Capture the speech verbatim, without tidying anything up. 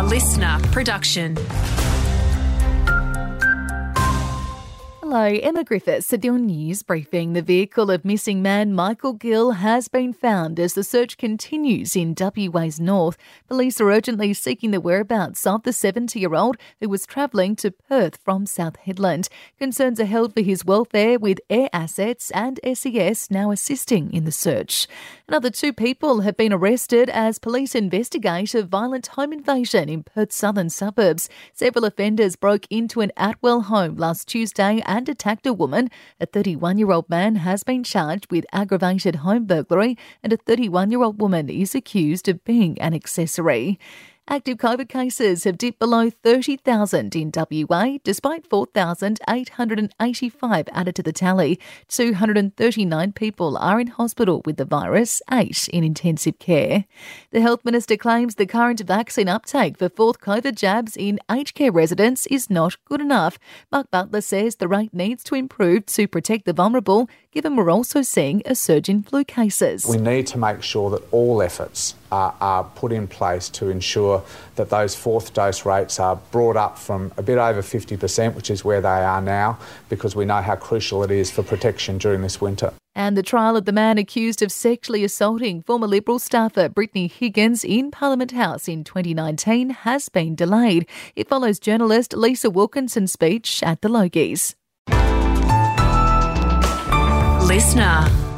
listener production. Hello, Emma Griffiths at your news briefing. The vehicle of missing man Michael Gill has been found as the search continues in W A's north. Police are urgently seeking the whereabouts of the seventy-year-old who was travelling to Perth from South Hedland. Concerns are held for his welfare, with Air Assets and S E S now assisting in the search. Another two people have been arrested as police investigate a violent home invasion in Perth's southern suburbs. Several offenders broke into an Atwell home last Tuesday and attacked a woman. A thirty-one-year-old man has been charged with aggravated home burglary, and a thirty-one-year-old woman is accused of being an accessory. Active COVID cases have dipped below thirty thousand in W A, despite four thousand eight hundred eighty-five added to the tally. two hundred thirty-nine people are in hospital with the virus, eight in intensive care. The Health Minister claims the current vaccine uptake for fourth COVID jabs in aged care residents is not good enough. Mark Butler says the rate needs to improve to protect the vulnerable, given we're also seeing a surge in flu cases. We need to make sure that all efforts are, are put in place to ensure that those fourth dose rates are brought up from a bit over fifty percent, which is where they are now, because we know how crucial it is for protection during this winter. And the trial of the man accused of sexually assaulting former Liberal staffer Brittany Higgins in Parliament House in twenty nineteen has been delayed. It follows journalist Lisa Wilkinson's speech at the Logies. Listener.